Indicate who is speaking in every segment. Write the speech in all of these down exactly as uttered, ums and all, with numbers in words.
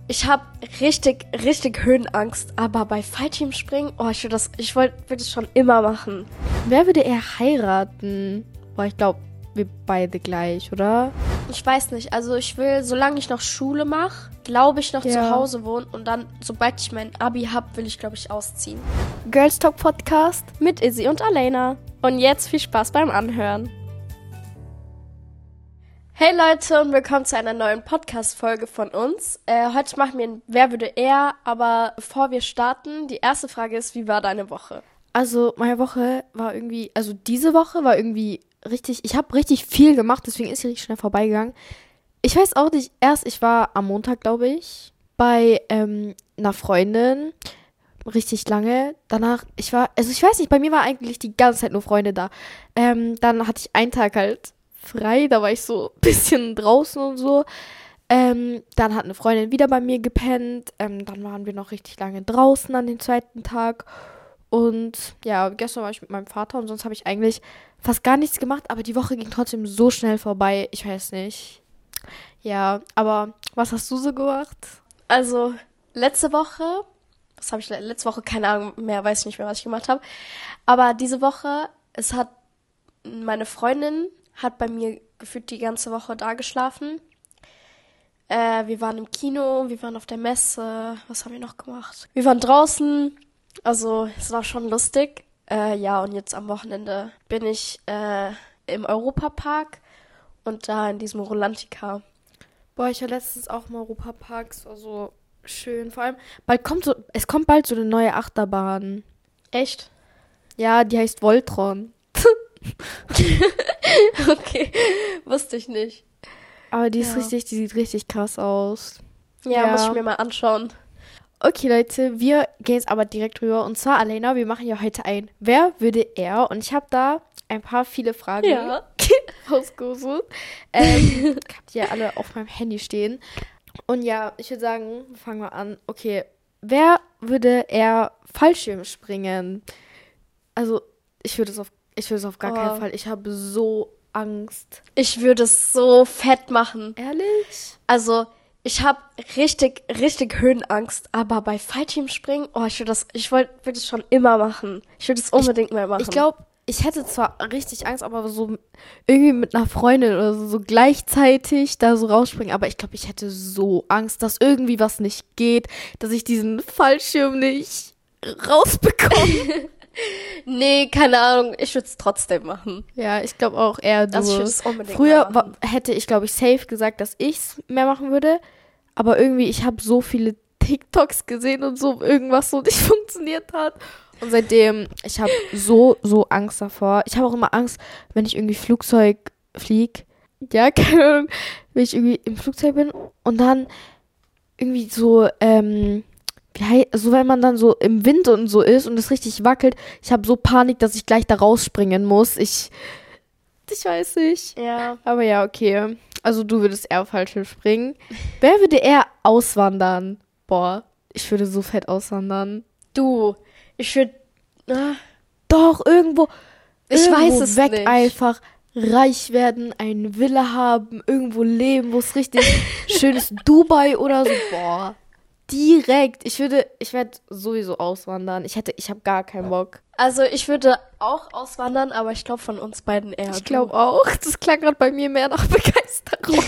Speaker 1: Ich habe richtig, richtig Höhenangst, aber bei Fallschirmspringen, oh, ich würde das, ich wollte würd das schon immer machen.
Speaker 2: Wer würde eher heiraten? Boah, ich glaube, wir beide gleich, oder?
Speaker 1: Ich weiß nicht, also ich will, solange ich noch Schule mache, glaube ich noch
Speaker 2: Ja.
Speaker 1: zu Hause wohnen und dann, sobald ich mein Abi habe, will ich, glaube ich, ausziehen.
Speaker 2: Girls Talk Podcast.
Speaker 1: Mit Izzy und Alena. Und jetzt viel Spaß beim Anhören. Hey Leute und willkommen zu einer neuen Podcast-Folge von uns. Äh, heute machen wir ein Wer würde eher, aber bevor wir starten, die erste Frage ist, wie war deine Woche?
Speaker 2: Also meine Woche war irgendwie, also diese Woche war irgendwie richtig, ich habe richtig viel gemacht, deswegen ist sie richtig schnell vorbeigegangen. Ich weiß auch nicht, erst, ich war am Montag, glaube ich, bei ähm, einer Freundin, richtig lange. Danach, ich war, also ich weiß nicht, bei mir war eigentlich die ganze Zeit nur Freunde da. Ähm, dann hatte ich einen Tag halt frei, da war ich so ein bisschen draußen und so. Ähm, dann hat eine Freundin wieder bei mir gepennt. Ähm, dann waren wir noch richtig lange draußen an dem zweiten Tag. Und ja, gestern war ich mit meinem Vater und sonst habe ich eigentlich fast gar nichts gemacht, aber die Woche ging trotzdem so schnell vorbei. Ich weiß nicht. Ja, aber was hast du so gemacht?
Speaker 1: Also, letzte Woche, was habe ich le- letzte Woche, keine Ahnung mehr, weiß ich nicht mehr, was ich gemacht habe. Aber diese Woche, es hat, meine Freundin hat bei mir gefühlt die ganze Woche da geschlafen. Äh, wir waren im Kino, wir waren auf der Messe, was haben wir noch gemacht? Wir waren draußen, also es war schon lustig. Äh, ja, und jetzt am Wochenende bin ich äh, im Europapark und da in diesem Rolantica.
Speaker 2: Boah, ich war letztens auch im Europapark, es war so schön. Vor allem, bald kommt so, es kommt bald so eine neue Achterbahn.
Speaker 1: Echt?
Speaker 2: Ja, die heißt Voltron.
Speaker 1: Okay, wusste ich nicht.
Speaker 2: Aber die ist
Speaker 1: Ja.
Speaker 2: richtig, die sieht richtig krass aus.
Speaker 1: Ja,
Speaker 2: Ja.
Speaker 1: muss ich mir mal anschauen.
Speaker 2: Okay, Leute, wir gehen jetzt aber direkt rüber. Und zwar, Alena, wir machen ja heute ein Wer würde er? Und ich habe da ein paar viele Fragen
Speaker 1: Ja.
Speaker 2: rausgesucht. Ähm, ich habe die ja alle auf meinem Handy stehen. Und ja, ich würde sagen, fangen wir an. Okay, wer würde eher Fallschirm springen? Also, ich würde es auf, ich würde es auf gar
Speaker 1: Oh.
Speaker 2: keinen Fall. Ich habe so Angst.
Speaker 1: Ich würde es so fett machen.
Speaker 2: Ehrlich?
Speaker 1: Also, ich habe richtig, richtig Höhenangst, aber bei Fallschirmspringen, oh, ich würde das, ich wollte, würde es schon immer machen. Ich würde es unbedingt mal machen.
Speaker 2: Ich glaube, ich hätte zwar richtig Angst, aber so irgendwie mit einer Freundin oder so, so gleichzeitig da so rausspringen. Aber ich glaube, ich hätte so Angst, dass irgendwie was nicht geht, dass ich diesen Fallschirm nicht rausbekomme.
Speaker 1: Nee, keine Ahnung, ich würde es trotzdem machen.
Speaker 2: Ja, ich glaube auch eher du.
Speaker 1: Also ich würde es unbedingt
Speaker 2: Früher
Speaker 1: mal
Speaker 2: wa-
Speaker 1: machen.
Speaker 2: hätte ich, glaube ich, safe gesagt, dass ich es mehr machen würde. Aber irgendwie, ich habe so viele TikToks gesehen und so, irgendwas so nicht funktioniert hat. Und seitdem, ich habe so, so Angst davor. Ich habe auch immer Angst, wenn ich irgendwie Flugzeug fliege. Ja, keine Ahnung, wenn ich irgendwie im Flugzeug bin und dann irgendwie so, ähm, wie hei- so wenn man dann so im Wind und so ist und es richtig wackelt. Ich habe so Panik, dass ich gleich da rausspringen muss. Ich, ich weiß nicht.
Speaker 1: Ja.
Speaker 2: Aber ja, okay. Also du würdest eher auf Fallschirm springen. Wer würde eher auswandern? Boah, ich würde so fett auswandern.
Speaker 1: Du, ich würde, ah,
Speaker 2: Doch, irgendwo.
Speaker 1: Ich
Speaker 2: irgendwo
Speaker 1: weiß es
Speaker 2: weg
Speaker 1: nicht.
Speaker 2: einfach. Reich werden, eine Villa haben, irgendwo leben, wo es richtig schön ist. Dubai oder so. Boah. Direkt. Ich würde, ich werde sowieso auswandern. Ich hätte, ich habe gar keinen Bock.
Speaker 1: also ich würde auch auswandern, aber ich glaube von uns beiden eher.
Speaker 2: Ich glaube auch. Das klang gerade bei mir mehr nach Begeisterung.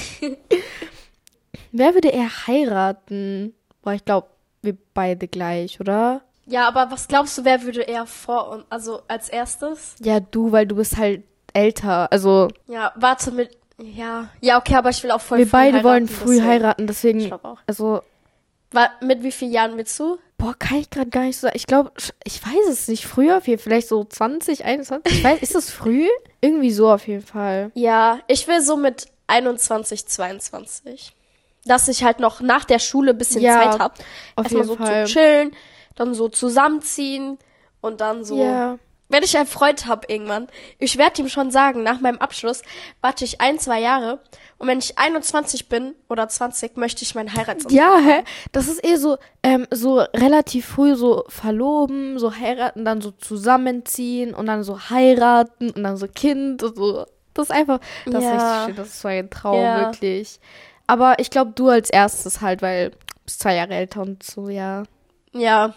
Speaker 2: Wer würde eher heiraten? Boah, ich glaube, wir beide gleich, oder?
Speaker 1: Ja, aber was glaubst du, wer würde eher vor uns, also als erstes?
Speaker 2: Ja, du, weil du bist halt älter. Also,
Speaker 1: Ja, warte mit, ja, ja, okay, aber ich will auch voll
Speaker 2: wir
Speaker 1: früh
Speaker 2: beide
Speaker 1: heiraten,
Speaker 2: wollen früh
Speaker 1: deswegen.
Speaker 2: heiraten, deswegen,
Speaker 1: Ich glaube auch.
Speaker 2: also,
Speaker 1: Wa- mit wie vielen Jahren willst du?
Speaker 2: boah, kann ich gerade gar nicht so sagen. Ich glaube, ich weiß es nicht. Früher, vielleicht so zwanzig, einundzwanzig. Ich weiß, ist das früh? Irgendwie so auf jeden Fall.
Speaker 1: Ja, ich will so mit einundzwanzig, zweiundzwanzig. Dass ich halt noch nach der Schule ein bisschen
Speaker 2: Ja,
Speaker 1: Zeit habe.
Speaker 2: auf
Speaker 1: Erstmal
Speaker 2: jeden
Speaker 1: so
Speaker 2: Fall.
Speaker 1: zu chillen, dann so zusammenziehen und dann so.
Speaker 2: Ja.
Speaker 1: Wenn ich einen Freund habe irgendwann, ich werde ihm schon sagen, nach meinem Abschluss warte ich ein, zwei Jahre und wenn ich einundzwanzig bin oder zwanzig, möchte ich meinen Heiratsantrag
Speaker 2: Ja,
Speaker 1: haben.
Speaker 2: hä? Das ist eh so, ähm, so relativ früh so verloben, so heiraten, dann so zusammenziehen und dann so heiraten und dann so Kind und so. Das ist einfach, das ist
Speaker 1: Ja.
Speaker 2: richtig schön, das ist so ein Traum,
Speaker 1: Ja.
Speaker 2: wirklich. Aber ich glaube, du als erstes halt, weil Bist zwei Jahre älter und so, ja.
Speaker 1: Ja.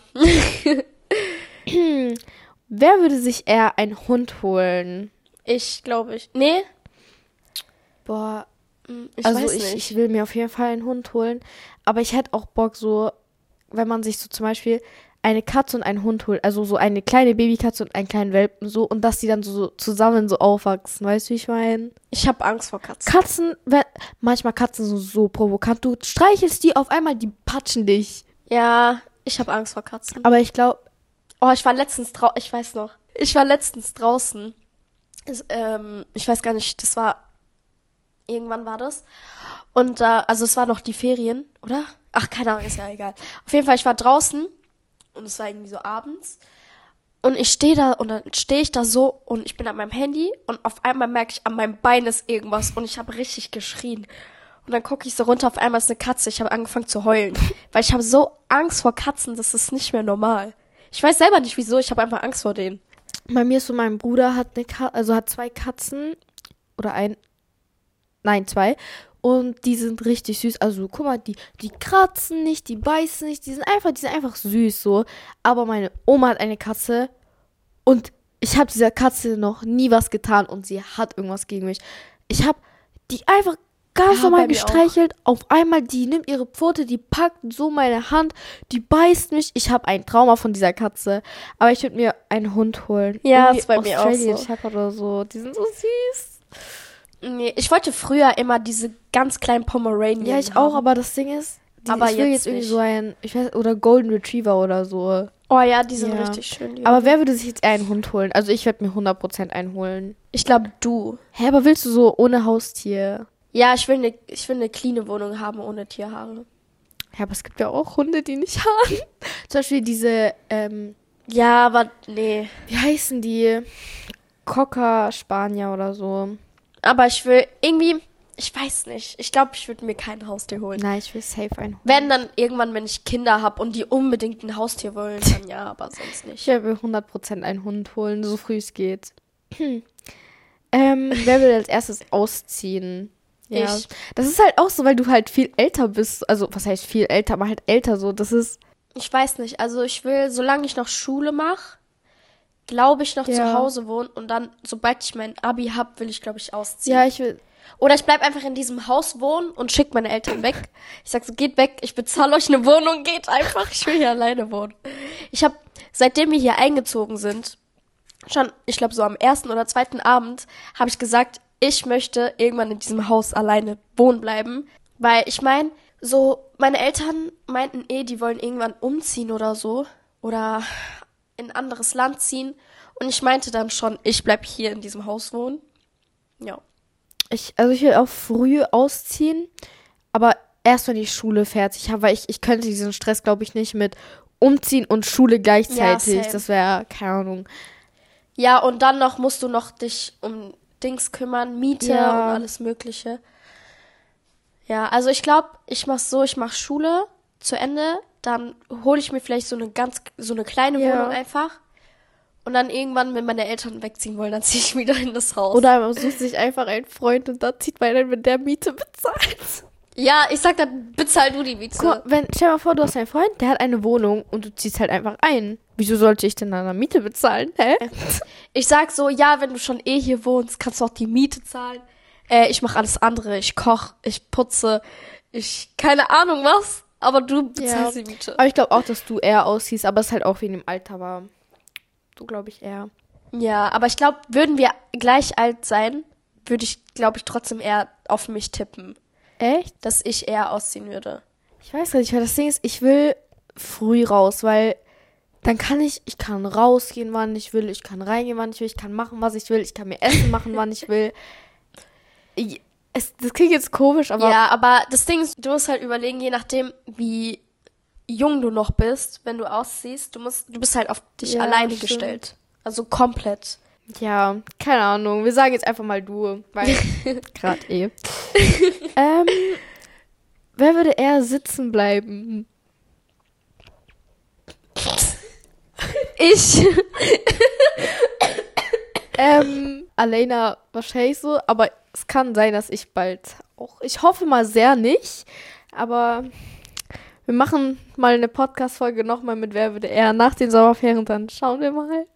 Speaker 2: Wer würde sich eher einen Hund holen?
Speaker 1: Ich glaube ich. Nee?
Speaker 2: Boah,
Speaker 1: Ich
Speaker 2: also
Speaker 1: weiß
Speaker 2: ich,
Speaker 1: nicht.
Speaker 2: ich will mir auf jeden Fall einen Hund holen. Aber ich hätte auch Bock so, wenn man sich so zum Beispiel eine Katze und einen Hund holt. Also so eine kleine Babykatze und einen kleinen Welpen so. Und dass die dann so, so zusammen so aufwachsen. Weißt du, wie ich meine?
Speaker 1: Ich habe Angst vor Katzen.
Speaker 2: Katzen, wenn, manchmal Katzen so, so provokant. Du streichelst die, auf einmal die patschen dich.
Speaker 1: Ja, ich habe Angst vor Katzen.
Speaker 2: Aber ich glaube,
Speaker 1: Oh, ich war letztens draußen. Ich weiß noch. Ich war letztens draußen. Es, ähm, ich weiß gar nicht, das war. Irgendwann war das. Und da, also es war noch die Ferien, oder? Ach, keine Ahnung, ist ja egal. Auf jeden Fall, ich war draußen und es war irgendwie so abends. Und ich stehe da und dann stehe ich da so und ich bin an meinem Handy und auf einmal merke ich, an meinem Bein ist irgendwas und ich habe richtig geschrien. Und dann gucke ich so runter, auf einmal ist eine Katze. Ich habe angefangen zu heulen. Weil ich habe so Angst vor Katzen, das ist nicht mehr normal. Ich weiß selber nicht wieso, ich habe einfach Angst vor denen.
Speaker 2: bei mir ist so, mein Bruder hat eine Katze, also hat zwei Katzen. Oder ein, nein, zwei. Und die sind richtig süß. Also, guck mal, die, die kratzen nicht, die beißen nicht. Die sind einfach, die sind einfach süß so. Aber meine Oma hat eine Katze. Und ich habe dieser Katze noch nie was getan. Und sie hat irgendwas gegen mich. Ich habe die einfach ganz
Speaker 1: Ja,
Speaker 2: normal
Speaker 1: bei mir
Speaker 2: gestreichelt. Auf einmal, die nimmt ihre Pfote, die packt so meine Hand. Die beißt mich. Ich habe ein Trauma von dieser Katze. Aber ich würde mir einen Hund holen.
Speaker 1: Ja,
Speaker 2: Irgendwie
Speaker 1: ist bei mir auch
Speaker 2: Australian
Speaker 1: so.
Speaker 2: Shepherd oder so. Die sind so süß.
Speaker 1: Nee, ich wollte früher immer diese ganz kleinen Pomeranian
Speaker 2: Ja, ich
Speaker 1: haben.
Speaker 2: auch, aber das Ding ist, die,
Speaker 1: Aber
Speaker 2: ich will
Speaker 1: jetzt
Speaker 2: jetzt irgendwie
Speaker 1: nicht.
Speaker 2: so ein, ich weiß, oder Golden Retriever oder so.
Speaker 1: Oh ja, die sind
Speaker 2: Ja.
Speaker 1: richtig schön. Die
Speaker 2: Aber
Speaker 1: Hunde.
Speaker 2: wer würde sich jetzt eher einen Hund holen? Also ich werde mir hundert Prozent einen holen.
Speaker 1: Ich glaube, du.
Speaker 2: Hä, aber willst du so ohne Haustier?
Speaker 1: Ja, ich will eine ich will eine cleane Wohnung haben ohne Tierhaare.
Speaker 2: Ja, aber es gibt ja auch Hunde, die nicht haben. Zum Beispiel diese, ähm,
Speaker 1: Ja, aber nee.
Speaker 2: wie heißen die? Cocker Spanier oder so.
Speaker 1: Aber ich will irgendwie, ich weiß nicht. Ich glaube, ich würde mir kein Haustier holen.
Speaker 2: Nein, ich will safe einen Hund.
Speaker 1: Wenn dann irgendwann, wenn ich Kinder habe und die unbedingt ein Haustier wollen, dann ja, aber sonst
Speaker 2: Ich
Speaker 1: nicht.
Speaker 2: werde mir hundert Prozent einen Hund holen, so früh es geht. ähm, wer will als erstes ausziehen? Ja.
Speaker 1: Ich.
Speaker 2: Das ist halt auch so, weil du halt viel älter bist. Also, was heißt viel älter, aber halt älter so. Das ist.
Speaker 1: Ich weiß nicht. Also ich will, solange ich noch Schule mache, glaube ich noch
Speaker 2: Ja.
Speaker 1: zu Hause wohnen und dann, sobald ich mein Abi hab, will ich, glaube ich, ausziehen.
Speaker 2: Ja, ich will.
Speaker 1: Oder ich bleib einfach in diesem Haus wohnen und schick meine Eltern weg. Ich sag so, geht weg, ich bezahle euch eine Wohnung, geht einfach, ich will hier alleine wohnen. Ich habe, seitdem wir hier eingezogen sind, schon, ich glaube so am ersten oder zweiten Abend, habe ich gesagt, ich möchte irgendwann in diesem Haus alleine wohnen bleiben. Weil ich meine, so, meine Eltern meinten eh, die wollen irgendwann umziehen oder so. Oder in ein anderes Land ziehen. Und ich meinte dann schon, ich bleib hier in diesem Haus wohnen. Ja.
Speaker 2: Ich, also ich will auch früh ausziehen, aber erst wenn die Schule fertig habe, weil ich, ich könnte diesen Stress, glaube ich, nicht mit umziehen und Schule gleichzeitig.
Speaker 1: same.
Speaker 2: Das wäre, keine Ahnung.
Speaker 1: Ja, und dann noch musst du noch dich um Dings kümmern, Miete
Speaker 2: Ja.
Speaker 1: und alles Mögliche. Ja, also ich glaube, ich mach's so, ich mach Schule zu Ende, dann hole ich mir vielleicht so eine ganz, so eine kleine
Speaker 2: Ja.
Speaker 1: Wohnung einfach. Und dann irgendwann, wenn meine Eltern wegziehen wollen, dann ziehe ich wieder in das Haus.
Speaker 2: Oder man sucht sich einfach einen Freund und dann zieht man dann mit der Miete bezahlt.
Speaker 1: Ja, ich sag dann, bezahl du die Miete.
Speaker 2: Guck mal, wenn, stell dir mal vor, du hast einen Freund, der hat eine Wohnung und du ziehst halt einfach ein. Wieso sollte ich denn dann eine Miete bezahlen? Hä?
Speaker 1: Ich sag so, ja, wenn du schon eh hier wohnst, kannst du auch die Miete zahlen. Äh, ich mache alles andere. Ich koch, ich putze, ich keine Ahnung was, aber du bezahlst
Speaker 2: Ja.
Speaker 1: die Miete.
Speaker 2: Aber ich glaube auch, dass du eher aussiehst, aber es ist halt auch wegen dem Alter war. Du glaube ich eher.
Speaker 1: Ja, aber ich glaube, würden wir gleich alt sein, würde ich, glaube ich, trotzdem eher auf mich tippen,
Speaker 2: Echt?
Speaker 1: dass ich eher ausziehen würde.
Speaker 2: Ich weiß nicht, weil das Ding ist, ich will früh raus, weil dann kann ich, ich kann rausgehen, wann ich will, ich kann reingehen, wann ich will, ich kann machen, was ich will, ich kann mir Essen machen, wann ich will. Ich, es, das klingt jetzt komisch, aber
Speaker 1: ja, aber das Ding ist, du musst halt überlegen, je nachdem, wie jung du noch bist, wenn du ausziehst, du musst, du bist halt auf dich
Speaker 2: Ja,
Speaker 1: alleine
Speaker 2: stimmt.
Speaker 1: gestellt. Also komplett.
Speaker 2: ja, keine Ahnung. Wir sagen jetzt einfach mal du, weil gerade eh. ähm, wer würde eher sitzen bleiben?
Speaker 1: Ich.
Speaker 2: Ähm, Alena wahrscheinlich so, aber es kann sein, dass ich bald auch, ich hoffe mal sehr nicht, aber Wir machen mal eine Podcast-Folge nochmal mit Wer würde eher nach den Sommerferien, dann schauen wir mal.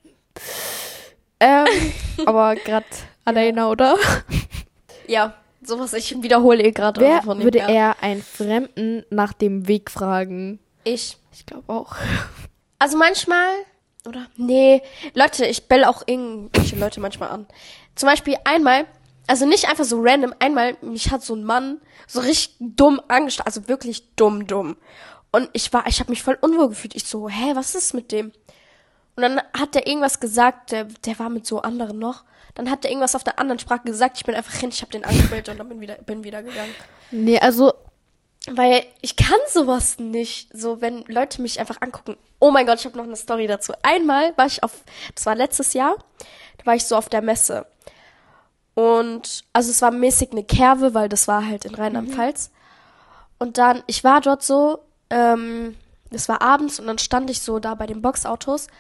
Speaker 2: Ähm, aber gerade alleine, oder?
Speaker 1: Ja, sowas, ich wiederhole eh gerade.
Speaker 2: Wer
Speaker 1: also von dem
Speaker 2: würde
Speaker 1: her.
Speaker 2: eher einen Fremden nach dem Weg fragen?
Speaker 1: Ich.
Speaker 2: Ich glaube auch.
Speaker 1: Also manchmal, oder? Nee, Leute, ich bell auch irgendwelche Leute manchmal an. Zum Beispiel einmal, also nicht einfach so random, einmal, mich hat so ein Mann so richtig dumm angestarrt, also wirklich dumm, dumm. Und ich war, ich habe mich voll unwohl gefühlt. Ich so, hä, was ist mit dem? Und dann hat der irgendwas gesagt, der, der war mit so anderen noch. Dann hat der irgendwas auf der anderen Sprache gesagt, ich bin einfach hin, ich habe den angebellt und dann bin wieder, bin wieder gegangen.
Speaker 2: Nee, also
Speaker 1: Weil ich kann sowas nicht, so wenn Leute mich einfach angucken. Oh mein Gott, ich habe noch eine Story dazu. Einmal war ich auf, das war letztes Jahr, da war ich so auf der Messe. Und, also es war mäßig eine Kerwe, weil das war halt in Rheinland-Pfalz. Und dann, ich war dort so, ähm, es war abends und dann stand ich so da bei den Boxautos.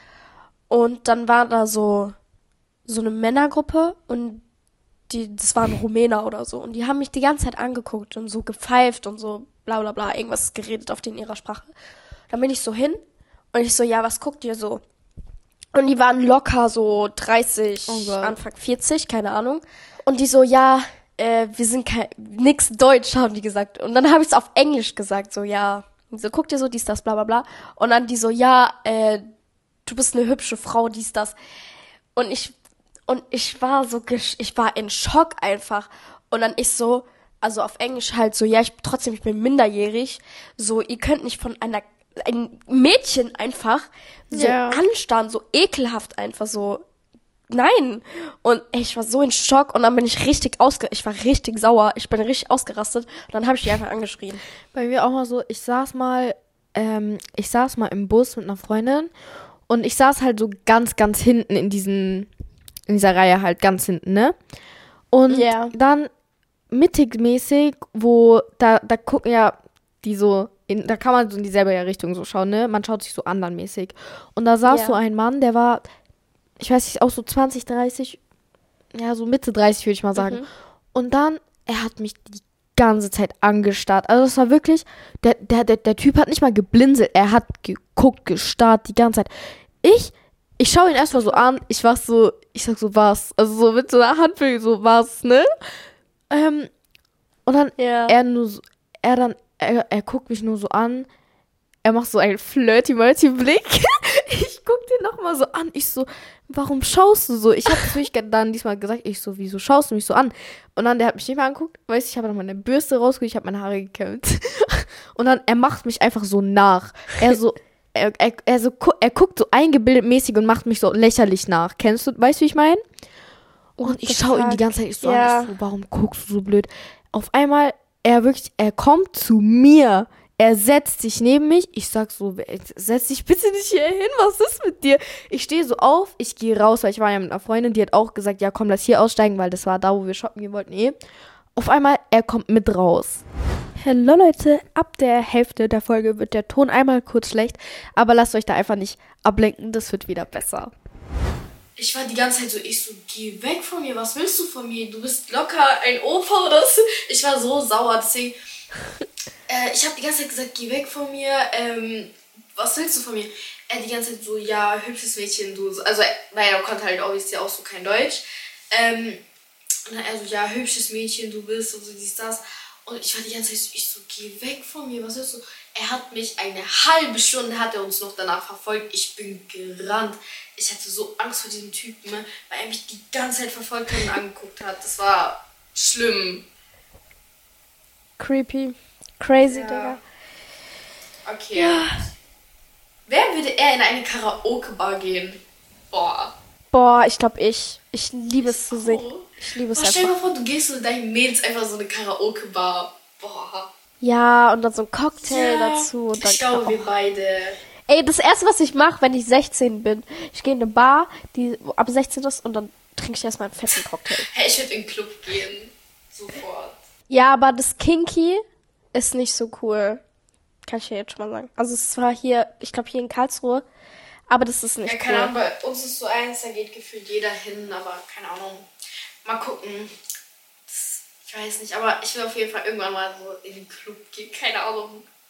Speaker 1: Und dann war da so, so eine Männergruppe und die, das waren Rumäner oder so. Und die haben mich die ganze Zeit angeguckt und so gepfeift und so bla bla bla, irgendwas geredet auf den ihrer Sprache. Dann bin ich so hin und ich so, ja, was guckt ihr so? Und die waren locker so dreißig,
Speaker 2: Oh Gott.
Speaker 1: Anfang vierzig, keine Ahnung. Und die so, ja, äh, wir sind kein, nix Deutsch, haben die gesagt. Und dann habe ich es auf Englisch gesagt, so, ja. Und so, guckt ihr so, dies, das, bla bla bla. Und dann die so, ja, äh, du bist eine hübsche Frau, dies, das. Und ich, und ich war so, gesch- ich war in Schock einfach. Und dann ich so, also auf Englisch halt so, ja, ich trotzdem, ich bin minderjährig. So, ihr könnt nicht von einer, ein Mädchen einfach so
Speaker 2: Ja.
Speaker 1: anstarren, so ekelhaft einfach so. Nein. Und ey, ich war so in Schock und dann bin ich richtig ausge, ich war richtig sauer, ich bin richtig ausgerastet und dann habe ich die einfach angeschrien.
Speaker 2: bei mir auch mal so, ich saß mal, ähm, ich saß mal im Bus mit einer Freundin und ich saß halt so ganz, ganz hinten in diesen, in dieser Reihe halt ganz hinten, ne? Und
Speaker 1: Ja.
Speaker 2: dann mittig mäßig, wo, da, da gucken ja die so, in, da kann man so in dieselbe Richtung so schauen, ne? Man schaut sich so anderen mäßig. Und da saß
Speaker 1: Ja.
Speaker 2: so ein Mann, der war, ich weiß nicht, auch so zwanzig, dreißig, ja, so Mitte dreißig würde ich mal sagen.
Speaker 1: Mhm.
Speaker 2: Und dann, er hat mich die ganze Zeit angestarrt. Also das war wirklich, der, der, der, der Typ hat nicht mal geblinzelt, er hat geguckt, gestarrt die ganze Zeit. Ich, ich schaue ihn erstmal so an, ich war so, ich sag so, was? Also so mit so einer Handbewegung, so, was, ne? Ähm, und dann,
Speaker 1: Ja.
Speaker 2: er nur so, er dann, er, er guckt mich nur so an, er macht so einen flirty-multi-Blick. Ich guck den nochmal so an. Ich so, warum schaust du so? Ich habe natürlich dann diesmal gesagt, ich so, wieso schaust du mich so an? Und dann, der hat mich nicht mehr angeguckt. Weißt du, ich habe noch meine Bürste rausgeholt, ich habe meine Haare gekämmt. Und dann, er macht mich einfach so nach. Er so, er, er, er, so, gu- er guckt so eingebildet mäßig und macht mich so lächerlich nach. Kennst du, weißt du, wie ich meine? Und
Speaker 1: What
Speaker 2: ich
Speaker 1: the
Speaker 2: schaue ihn die
Speaker 1: fuck?
Speaker 2: ganze Zeit ich so
Speaker 1: Ja.
Speaker 2: an. Ich so, warum guckst du so blöd? Auf einmal, er wirklich, er kommt zu mir. Er setzt sich neben mich. Ich sag so, setz dich bitte nicht hier hin. Was ist mit dir? Ich stehe so auf. Ich gehe raus, weil ich war ja mit einer Freundin. Die hat auch gesagt, ja komm, lass hier aussteigen, weil das war da, wo wir shoppen gehen wollten. Eh. Auf einmal, er kommt mit raus. Hallo Leute, ab der Hälfte der Folge wird der Ton einmal kurz schlecht. Aber lasst euch da einfach nicht ablenken. Das wird wieder besser.
Speaker 3: Ich war die ganze Zeit so, ich so, geh weg von mir, was willst du von mir? Du bist locker ein Opa oder so. Ich war so sauer, deswegen, äh, ich habe die ganze Zeit gesagt, geh weg von mir, ähm, was willst du von mir? Er die ganze Zeit so, ja, hübsches Mädchen, du, so- also, weil er konnte halt obviously auch so kein Deutsch. Ähm, und dann er so, ja, hübsches Mädchen, du bist und so, dies, das. Und ich war die ganze Zeit so, ich so, geh weg von mir, was willst du? Er hat mich eine halbe Stunde, hat er uns noch danach verfolgt. Ich bin gerannt. Ich hatte so Angst vor diesem Typen, ne, weil er mich die ganze Zeit verfolgt hat und angeguckt hat. Das war schlimm.
Speaker 1: Creepy. Crazy,
Speaker 3: Ja.
Speaker 1: Digga.
Speaker 3: Okay. Wer würde eher in eine Karaoke-Bar gehen? Boah.
Speaker 1: Boah, ich glaube ich. Ich liebe es zu singen.
Speaker 3: Oh.
Speaker 1: Ich liebe es
Speaker 3: Boah, stell dir
Speaker 1: einfach.
Speaker 3: mal vor, du gehst so mit deinen Mädels einfach so eine Karaoke-Bar. Boah.
Speaker 1: Ja, und dann so ein Cocktail
Speaker 3: Ja,
Speaker 1: dazu. Und dann
Speaker 3: ich glaube, wir
Speaker 1: oh.
Speaker 3: beide.
Speaker 1: Ey, das erste, was ich mache, wenn ich sechzehn bin, ich gehe in eine Bar, die ab sechzehn ist und dann trinke ich erstmal einen fetten Cocktail.
Speaker 3: Hey, ich würde in den Club gehen. Sofort.
Speaker 1: Ja, aber das Kinky ist nicht so cool. Kann ich dir jetzt schon mal sagen. Also es war hier, ich glaube hier in Karlsruhe, aber das ist nicht
Speaker 3: Ja, keine
Speaker 1: cool.
Speaker 3: Ahnung, bei uns ist so eins, da geht gefühlt jeder hin, aber keine Ahnung. Mal gucken. Das, ich weiß nicht, aber ich will auf jeden Fall irgendwann mal so in den Club gehen, keine Ahnung.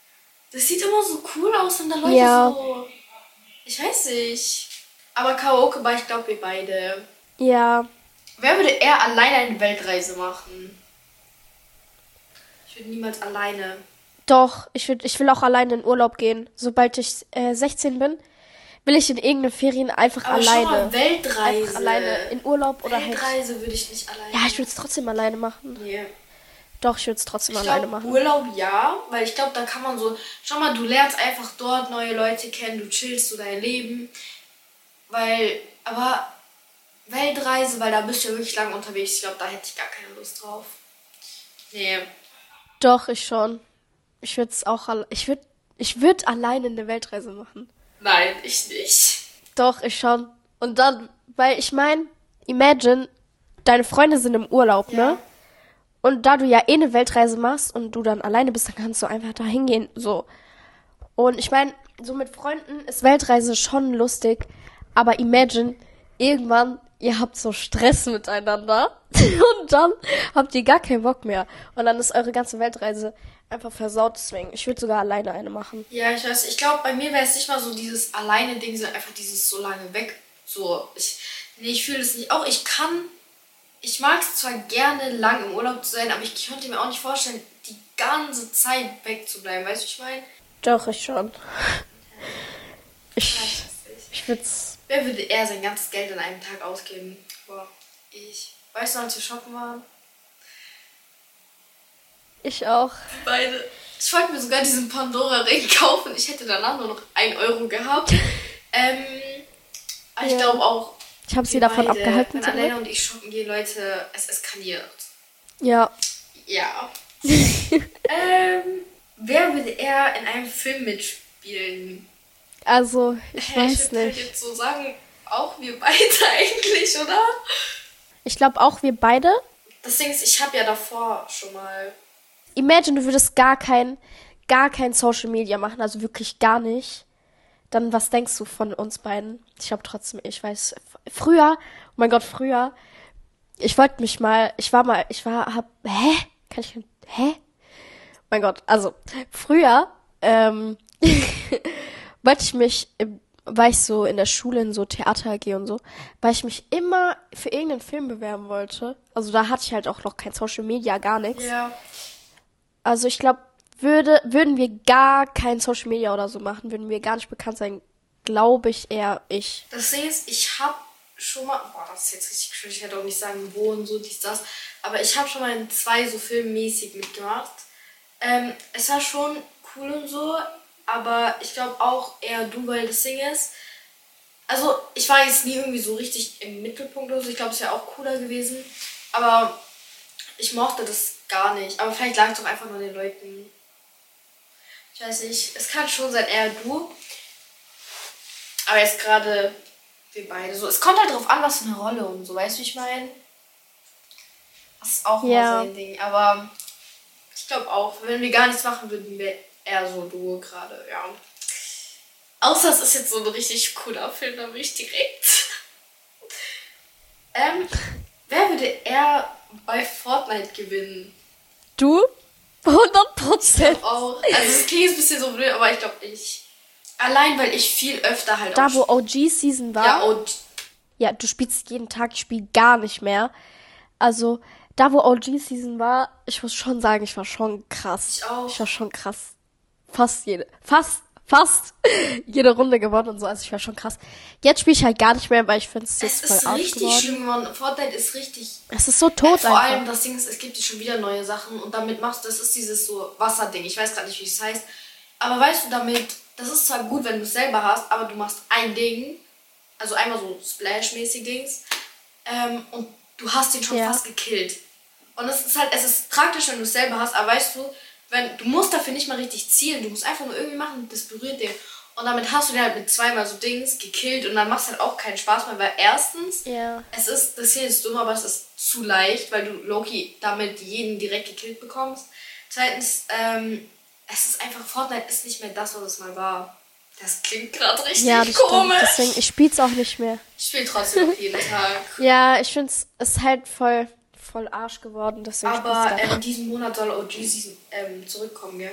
Speaker 3: Das sieht immer so cool aus und dann Leute
Speaker 1: Ja.
Speaker 3: so... Ich weiß nicht. Aber Karaoke war, ich glaube, wir beide.
Speaker 1: Ja,
Speaker 3: Wer würde eher alleine eine Weltreise machen? Ich würde niemals alleine.
Speaker 1: doch. Ich, würd, ich will auch alleine in Urlaub gehen. Sobald ich äh, sechzehn bin, will ich in irgendeine Ferien einfach
Speaker 3: Aber schon mal
Speaker 1: alleine.
Speaker 3: Weltreise.
Speaker 1: Einfach alleine in Urlaub oder halt...
Speaker 3: Weltreise würde ich nicht alleine.
Speaker 1: Ja, ich würde es trotzdem alleine machen.
Speaker 3: Nee.
Speaker 1: Doch, ich würde es trotzdem
Speaker 3: Ich
Speaker 1: alleine
Speaker 3: glaube,
Speaker 1: machen.
Speaker 3: Urlaub ja, weil ich glaube, da kann man so, schau mal, du lernst einfach dort neue Leute kennen, du chillst so dein Leben, weil, aber Weltreise, weil da bist du ja wirklich lange unterwegs, ich glaube, da hätte ich gar keine Lust drauf. Nee.
Speaker 1: Doch, ich schon. Ich würde es auch... alle- Ich würde ich würd alleine eine Weltreise machen.
Speaker 3: Nein, ich nicht.
Speaker 1: Doch, ich schon. Und dann, weil ich meine, imagine, deine Freunde sind im Urlaub,
Speaker 3: Ja.
Speaker 1: ne? Und da du ja eh eine Weltreise machst und du dann alleine bist, dann kannst du einfach da hingehen, so. Und ich meine, so mit Freunden ist Weltreise schon lustig, aber imagine, irgendwann, ihr habt so Stress miteinander und dann habt ihr gar keinen Bock mehr. Und dann ist eure ganze Weltreise einfach versaut, deswegen, ich würde sogar alleine eine machen.
Speaker 3: Ja, ich weiß, ich glaube, bei mir wäre es nicht mal so dieses Alleine-Ding, sondern einfach dieses so lange weg. So, ich, nee, ich fühle es nicht. Auch ich kann, ich mag es zwar gerne, lang im Urlaub zu sein, aber ich könnte mir auch nicht vorstellen, die ganze Zeit wegzubleiben. Weißt du, was ich meine?
Speaker 1: Doch, ich schon. Ich,
Speaker 3: Ja, ich weiß nicht.
Speaker 1: ich würd's...
Speaker 3: Wer würde eher sein ganzes Geld an einem Tag ausgeben? Boah, ich. Weißt du, als wir shoppen waren?
Speaker 1: Ich auch.
Speaker 3: Beide. Ich wollte mir sogar diesen Pandora-Ring kaufen. Ich hätte danach nur noch ein Euro gehabt. ähm, aber ich
Speaker 1: Ja.
Speaker 3: glaube auch,
Speaker 1: Ich habe sie
Speaker 3: wir
Speaker 1: davon
Speaker 3: beide,
Speaker 1: abgehalten.
Speaker 3: wenn
Speaker 1: zum
Speaker 3: Alena
Speaker 1: Glück.
Speaker 3: und ich shoppen gehen, Leute, es eskaliert.
Speaker 1: Ja.
Speaker 3: Ja. ähm, wer würde eher in einem Film mitspielen?
Speaker 1: Also, ich
Speaker 3: Hä,
Speaker 1: weiß
Speaker 3: ich würde halt
Speaker 1: nicht.
Speaker 3: jetzt so sagen, auch wir beide eigentlich, oder?
Speaker 1: Ich glaube auch wir beide.
Speaker 3: Das Ding ist, ich habe ja davor schon mal...
Speaker 1: Imagine, du würdest gar kein, gar kein Social Media machen, also wirklich gar nicht. Dann, was denkst du von uns beiden? Ich glaube trotzdem, ich weiß, f- früher, oh mein Gott, früher, ich wollte mich mal, ich war mal, ich war, hab, hä? Kann ich, hä? Mein Gott, also, früher, ähm, wollte ich mich, im- weil ich so in der Schule in so Theater gehe und so, weil ich mich immer für irgendeinen Film bewerben wollte. Also da hatte ich halt auch noch kein Social Media, gar nichts.
Speaker 3: Ja.
Speaker 1: Also ich glaube, würde, würden wir gar kein Social Media oder so machen, würden wir gar nicht bekannt sein, glaube ich eher ich.
Speaker 3: Das Ding ist, ich habe schon mal, boah, das ist jetzt richtig schwierig, ich hätte auch nicht sagen, wo und so, dies, das, aber ich habe schon mal in zwei so filmmäßig mitgemacht. Ähm, es war schon cool und so, aber ich glaube auch eher du, weil das Ding ist, also ich war jetzt nie irgendwie so richtig im Mittelpunkt oder so, ich glaube, es wäre auch cooler gewesen, aber ich mochte das gar nicht, aber vielleicht lag es doch einfach nur an den Leuten. Ich weiß nicht, es kann schon sein, eher du, aber jetzt gerade wir beide so. Es kommt halt drauf an, was für eine Rolle und so, weißt du, wie ich meine? Das ist auch
Speaker 1: Ja.
Speaker 3: mal so ein Ding, aber ich glaube auch, wenn wir gar nichts machen würden, wäre eher so du gerade, ja. Außer es ist jetzt so ein richtig cooler Film, dann würde ich direkt. ähm, wer würde eher bei Fortnite gewinnen?
Speaker 1: Du? hundert Prozent.
Speaker 3: Auch. Also es klingt jetzt ein bisschen so blöd, aber ich glaube ich. Allein, weil ich viel öfter halt
Speaker 1: Da,
Speaker 3: auch
Speaker 1: wo O G-Season war,
Speaker 3: ja,
Speaker 1: ja,
Speaker 3: und
Speaker 1: du spielst jeden Tag, ich spiele gar nicht mehr. Also, da, wo O G-Season war, ich muss schon sagen, ich war schon krass.
Speaker 3: Ich auch.
Speaker 1: Ich war schon krass. Fast jede, fast, fast jede Runde gewonnen und so, also ich war schon krass. Jetzt spiele ich halt gar nicht mehr, weil ich finde es
Speaker 3: es
Speaker 1: jetzt
Speaker 3: ist
Speaker 1: voll arsch
Speaker 3: richtig
Speaker 1: geworden.
Speaker 3: schlimm geworden. Fortnite ist richtig.
Speaker 1: Es ist so tot
Speaker 3: Vor allem
Speaker 1: einfach.
Speaker 3: das Ding ist, es gibt schon wieder neue Sachen und damit machst du, das ist dieses so Wasserding. Ich weiß gerade nicht, wie es heißt. Aber weißt du, damit, das ist zwar gut, wenn du es selber hast, aber du machst ein Ding, also einmal so Splash-mäßig Dings, ähm, und du hast den schon
Speaker 1: Ja.
Speaker 3: fast gekillt. Und es ist halt, es ist praktisch, wenn du es selber hast, aber weißt du, wenn, du musst dafür nicht mal richtig zielen, du musst einfach nur irgendwie machen, das berührt den. Und damit hast du den halt mit zweimal so Dings gekillt und dann macht es halt auch keinen Spaß mehr, weil erstens,
Speaker 1: Ja.
Speaker 3: es ist, das hier ist dumm, aber es ist zu leicht, weil du Loki damit jeden direkt gekillt bekommst. Zweitens, ähm, es ist einfach, Fortnite ist nicht mehr das, was es mal war. Das klingt gerade richtig
Speaker 1: Ja, das stimmt.
Speaker 3: komisch.
Speaker 1: Deswegen, ich spiel's auch nicht mehr.
Speaker 3: Ich spiele trotzdem noch jeden Tag.
Speaker 1: Ja, ich finde es ist halt voll, voll Arsch geworden, deswegen spiel's
Speaker 3: Aber
Speaker 1: gar nicht.
Speaker 3: ähm, diesen Monat soll O G-Season ähm, zurückkommen, gell?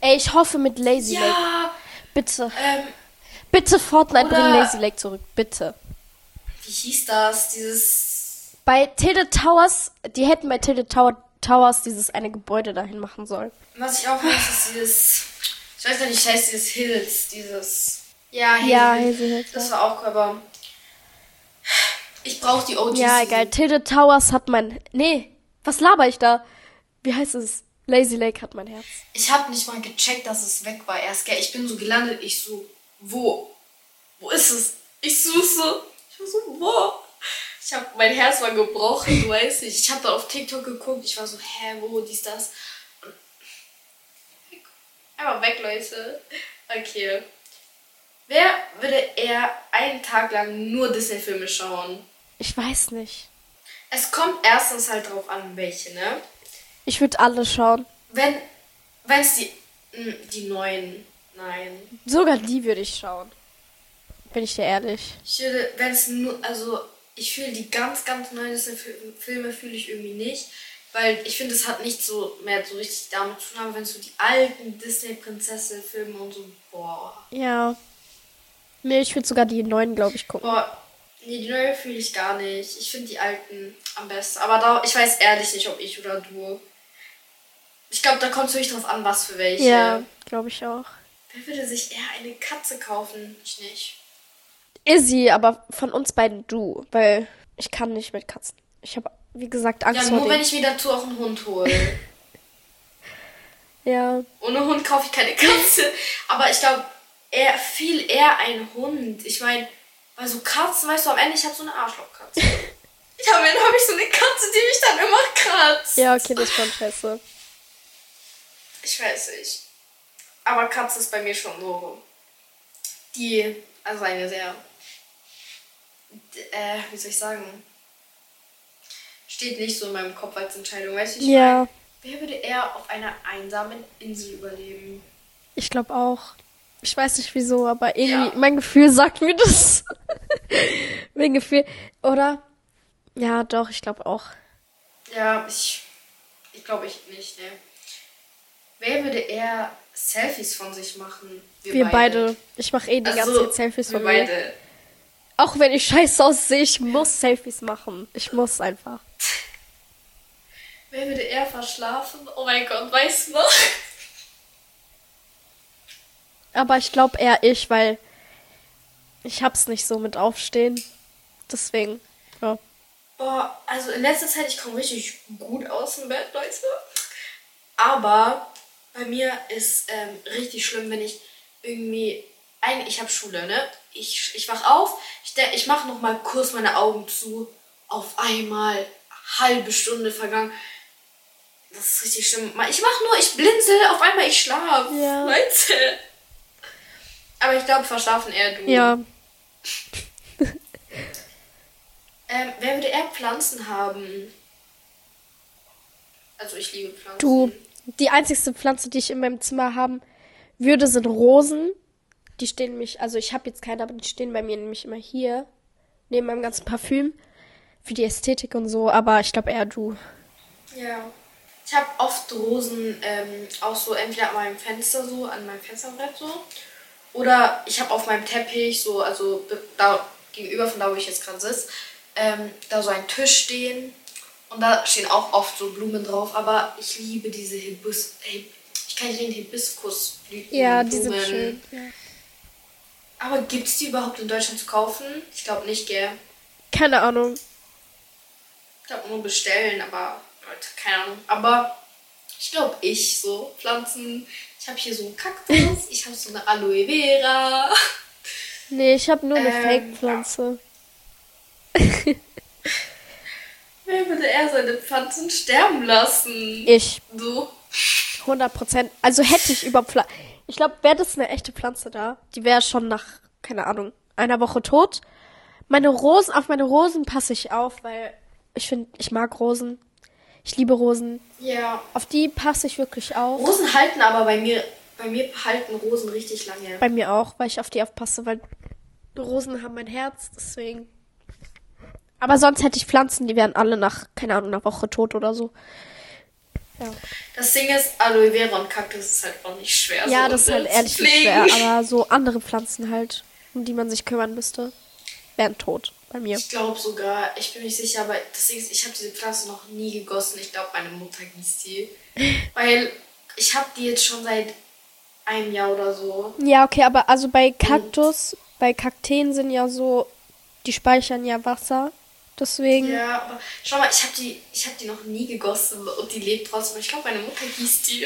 Speaker 1: Ey, ich hoffe mit Lazy Lake.
Speaker 3: Ja,
Speaker 1: Bitte.
Speaker 3: ähm,
Speaker 1: Bitte Fortnite
Speaker 3: Oder-
Speaker 1: bring Lazy Lake zurück. Bitte.
Speaker 3: wie hieß das? Dieses,
Speaker 1: Bei Tilted Towers, die hätten bei Tilted Tower, Towers dieses eine Gebäude dahin machen sollen.
Speaker 3: was ich auch weiß, ist dieses, ich weiß gar nicht, heißt dieses Hills, dieses, ja,
Speaker 1: Ja,
Speaker 3: Hazel.
Speaker 1: Hazel Hills,
Speaker 3: Das
Speaker 1: ja.
Speaker 3: war auch cool, aber ich brauche die O Gs.
Speaker 1: Ja, egal. Tilted Towers hat mein... Nee, was laber ich da? Wie heißt es? Lazy Lake hat mein Herz.
Speaker 3: Ich habe nicht mal gecheckt, dass es weg war erst, gell. Ich bin so gelandet, ich so, wo? Wo ist es? Ich suche so. Ich war so, wo? Ich habe, mein Herz war gebrochen, du weißt nicht. Ich habe da auf TikTok geguckt, ich war so, hä, wo, dies, das. Und weg. Einfach weg, Leute. Okay. Wer würde eher einen Tag lang nur Disney-Filme schauen?
Speaker 1: Ich weiß nicht.
Speaker 3: Es kommt erstens halt drauf an, welche, ne?
Speaker 1: Ich würde alle schauen.
Speaker 3: Wenn, wenn es die, mh, die neuen, nein.
Speaker 1: Sogar die würde ich schauen. Bin ich dir ehrlich.
Speaker 3: Ich würde, wenn es nur, also ich fühle die ganz, ganz neuen Disney-Filme fühle ich irgendwie nicht, weil ich finde, es hat nicht so mehr so richtig damit zu tun, aber wenn so die alten Disney-Prinzessin-Filme und so, boah.
Speaker 1: Ja. Nee, ich würde sogar die neuen, glaube ich, gucken.
Speaker 3: Boah, nee, die neue fühle ich gar nicht. Ich finde die alten am besten. Aber da, ich weiß ehrlich nicht, ob ich oder du. Ich glaube, da kommt es wirklich drauf an, was für welche.
Speaker 1: Ja, glaube ich auch.
Speaker 3: Wer würde sich eher eine Katze kaufen? Ich nicht.
Speaker 1: Izzy, aber von uns beiden du, weil ich kann nicht mit Katzen. Ich habe, wie gesagt, Angst
Speaker 3: Ja,
Speaker 1: vor
Speaker 3: nur wenn
Speaker 1: denen.
Speaker 3: ich mir dazu auch einen Hund hole.
Speaker 1: Ja,
Speaker 3: Ohne Hund kaufe ich keine Katze. Aber ich glaube, eher, viel eher ein Hund. Ich meine, bei so Katzen, weißt du, am Ende, ich habe so eine Arschlochkatze. Ja, am Ende habe ich so eine Katze, die mich dann immer kratzt.
Speaker 1: ja, okay, das ist schon scheiße.
Speaker 3: Ich weiß nicht. Aber Katze ist bei mir schon so. Die, also eine sehr. Äh, wie soll ich sagen? Steht nicht so in meinem Kopf als Entscheidung. Weißt du, wie ich
Speaker 1: Ja.
Speaker 3: meine? Wer würde eher auf einer einsamen Insel überleben?
Speaker 1: Ich glaube auch. Ich weiß nicht wieso, aber irgendwie,
Speaker 3: Ja.
Speaker 1: mein Gefühl sagt mir das. Mein Gefühl, oder? Ja, doch, ich glaube auch.
Speaker 3: Ja, ich. Ich glaube ich nicht, ne? Wer würde eher Selfies von sich machen?
Speaker 1: Wir beide. Ich mache eh die ganze
Speaker 3: Also,
Speaker 1: Zeit Selfies
Speaker 3: wir
Speaker 1: von mir.
Speaker 3: beide.
Speaker 1: Auch wenn ich scheiße aussehe, ich muss Selfies machen. Ich muss einfach.
Speaker 3: Wer würde eher verschlafen? Oh mein Gott, weißt du noch?
Speaker 1: Aber ich glaube eher ich, weil ich hab's nicht so mit Aufstehen. Deswegen, ja.
Speaker 3: Boah, also in letzter Zeit, ich komme richtig gut aus dem Bett, Leute. Aber bei mir ist ähm, richtig schlimm, wenn ich irgendwie... Ein, ich habe Schule, ne? Ich, ich wach auf, ich, denk- ich mache noch mal kurz meine Augen zu. Auf einmal, halbe Stunde vergangen. Das ist richtig schlimm. Ich mach nur, ich blinzel, auf einmal ich schlaf.
Speaker 1: Ja.
Speaker 3: Leute. Aber ich glaube, verschlafen eher du.
Speaker 1: Ja,
Speaker 3: Ähm, wer würde eher Pflanzen haben? Also ich liebe Pflanzen.
Speaker 1: du. Die einzigste Pflanze, die ich in meinem Zimmer haben würde, sind Rosen. Die stehen nämlich, also ich habe jetzt keine, aber die stehen bei mir nämlich immer hier. Neben meinem ganzen Parfüm. Für die Ästhetik und so, aber ich glaube eher du.
Speaker 3: Ja. Ich habe oft Rosen ähm, auch so entweder an meinem Fenster so, an meinem Fensterbrett so. Oder ich habe auf meinem Teppich so, also be- da gegenüber von da, wo ich jetzt gerade sitze, ähm, da so einen Tisch stehen. Und da stehen auch oft so Blumen drauf. Aber ich liebe diese Hibis... Hib- ich kann nicht reden, Hibiskusblüten.
Speaker 1: Ja, die
Speaker 3: Blumen.
Speaker 1: sind schön. Ja.
Speaker 3: Aber gibt es die überhaupt in Deutschland zu kaufen? Ich glaube nicht, gell?
Speaker 1: Keine Ahnung.
Speaker 3: Ich glaube nur bestellen, aber Leute, keine Ahnung. Aber ich glaube ich so Pflanzen. Ich habe hier so einen Kaktus, ich habe so eine Aloe Vera.
Speaker 1: Nee, ich habe nur eine
Speaker 3: Ähm,
Speaker 1: Fake-Pflanze.
Speaker 3: Wer würde eher seine Pflanzen sterben lassen?
Speaker 1: Ich.
Speaker 3: Du?
Speaker 1: hundert Prozent. Also hätte ich überhaupt Pflanze. Ich glaube, wäre das eine echte Pflanze da, die wäre schon nach, keine Ahnung, einer Woche tot. Meine Rosen, auf meine Rosen passe ich auf, weil ich finde, ich mag Rosen. Ich liebe Rosen.
Speaker 3: Ja.
Speaker 1: Auf die passe ich wirklich auf.
Speaker 3: Rosen halten aber bei mir, bei mir halten Rosen richtig lange.
Speaker 1: Bei mir auch, weil ich auf die aufpasse, weil Rosen haben mein Herz, deswegen. Aber sonst hätte ich Pflanzen, die wären alle nach, keine Ahnung, einer Woche tot oder so. Ja.
Speaker 3: Das Ding ist, Aloe Vera und Kaktus ist halt auch nicht schwer.
Speaker 1: Ja,
Speaker 3: so
Speaker 1: das ist halt
Speaker 3: zu
Speaker 1: ehrlich nicht
Speaker 3: pflegen.
Speaker 1: schwer. Aber so andere Pflanzen halt, um die man sich kümmern müsste, wären tot bei mir.
Speaker 3: Ich glaube sogar, ich bin nicht sicher, aber das Ding ist, ich habe diese Pflanze noch nie gegossen. Ich glaube, meine Mutter gießt die. Weil ich habe die jetzt schon seit einem Jahr oder so.
Speaker 1: Ja, okay, aber also bei Kaktus, bei Kakteen sind ja so, die speichern ja Wasser. Deswegen.
Speaker 3: Ja, aber schau mal, ich habe die, ich hab die noch nie gegossen und die lebt trotzdem. Ich glaube, meine Mutter gießt die.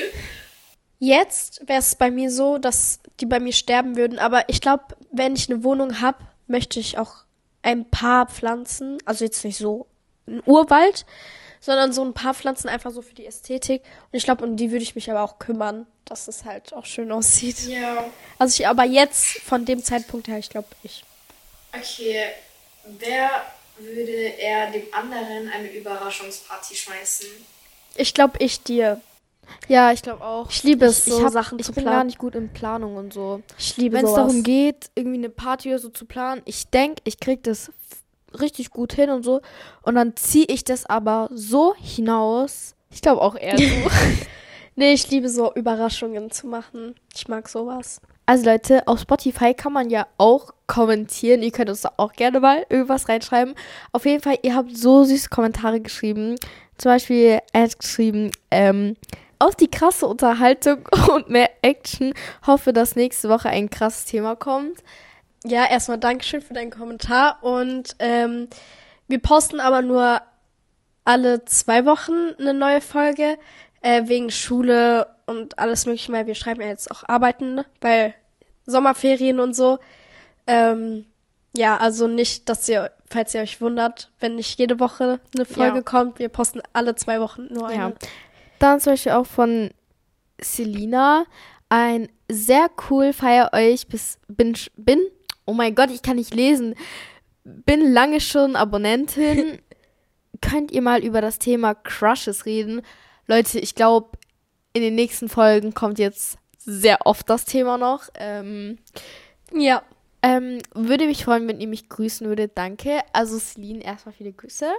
Speaker 1: Jetzt wäre es bei mir so, dass die bei mir sterben würden. Aber ich glaube, wenn ich eine Wohnung habe, möchte ich auch ein paar Pflanzen, also jetzt nicht so ein Urwald, sondern so ein paar Pflanzen einfach so für die Ästhetik. Und ich glaube, um die würde ich mich aber auch kümmern, dass es halt auch schön aussieht.
Speaker 3: Ja.
Speaker 1: Also ich, aber jetzt, von dem Zeitpunkt her, ich glaube ich.
Speaker 3: Okay, wer würde er dem anderen eine Überraschungsparty schmeißen?
Speaker 1: Ich glaube ich dir.
Speaker 2: Ja, ich glaube auch.
Speaker 1: Ich liebe es,
Speaker 2: ich,
Speaker 1: so
Speaker 2: ich hab,
Speaker 1: Sachen
Speaker 2: ich
Speaker 1: zu
Speaker 2: bin
Speaker 1: planen.
Speaker 2: gar nicht gut in Planung und so.
Speaker 1: Ich liebe
Speaker 2: Wenn es
Speaker 1: sowas.
Speaker 2: darum geht, irgendwie eine Party oder so zu planen, ich denke, ich krieg das f- richtig gut hin und so. Und dann ziehe ich das aber so hinaus. Ich glaube auch eher so.
Speaker 1: Nee, ich liebe so Überraschungen zu machen. Ich mag sowas.
Speaker 2: Also Leute, auf Spotify kann man ja auch kommentieren. Ihr könnt uns da auch gerne mal irgendwas reinschreiben. Auf jeden Fall, ihr habt so süße Kommentare geschrieben. Zum Beispiel, er hat geschrieben, ähm, auf die krasse Unterhaltung und mehr Action. Hoffe, dass nächste Woche ein krasses Thema kommt.
Speaker 1: Ja, erstmal Dankeschön für deinen Kommentar. Und ähm, wir posten aber nur alle zwei Wochen eine neue Folge. Äh, wegen Schule und alles mögliche, weil wir schreiben ja jetzt auch Arbeiten, weil Sommerferien und so. Ähm, ja, also nicht, dass ihr, falls ihr euch wundert, wenn nicht jede Woche eine Folge
Speaker 2: Ja.
Speaker 1: kommt, wir posten alle zwei Wochen nur eine.
Speaker 2: Ja. Dann zum Beispiel auch von Selina. Ein sehr cool, feier euch bis bin, bin, oh mein Gott, ich kann nicht lesen. Bin lange schon Abonnentin. Könnt ihr mal über das Thema Crushes reden? Leute, ich glaube, in den nächsten Folgen kommt jetzt sehr oft das Thema noch. Ähm,
Speaker 1: Ja.
Speaker 2: ähm, würde mich freuen, wenn ihr mich grüßen würdet. Danke. Also Celine, erstmal viele Grüße.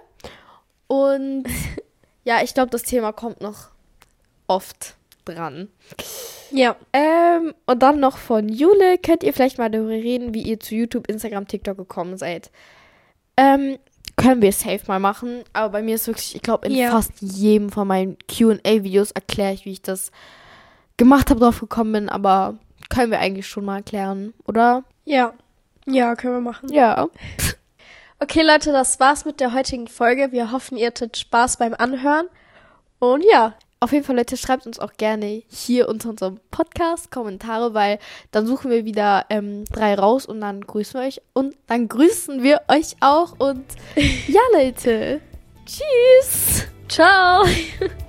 Speaker 2: Und ja, ich glaube, das Thema kommt noch oft dran.
Speaker 1: Ja.
Speaker 2: Ähm, und dann noch von Jule. Könnt ihr vielleicht mal darüber reden, wie ihr zu YouTube, Instagram, TikTok gekommen seid? Ähm, können wir safe mal machen. Aber bei mir ist wirklich, ich glaube, in
Speaker 1: Ja.
Speaker 2: fast jedem von meinen Q und A-Videos erkläre ich, wie ich das gemacht habe, drauf gekommen bin. Aber können wir eigentlich schon mal erklären, oder?
Speaker 1: Ja. Ja, können wir machen.
Speaker 2: Ja.
Speaker 1: Okay, Leute, das war's mit der heutigen Folge. Wir hoffen, ihr hattet Spaß beim Anhören. Und ja,
Speaker 2: Auf jeden Fall, Leute, schreibt uns auch gerne hier unter unserem Podcast Kommentare, weil dann suchen wir wieder ähm, drei raus und dann grüßen wir euch. Und dann grüßen wir euch auch. Und ja, Leute. Tschüss.
Speaker 1: ciao.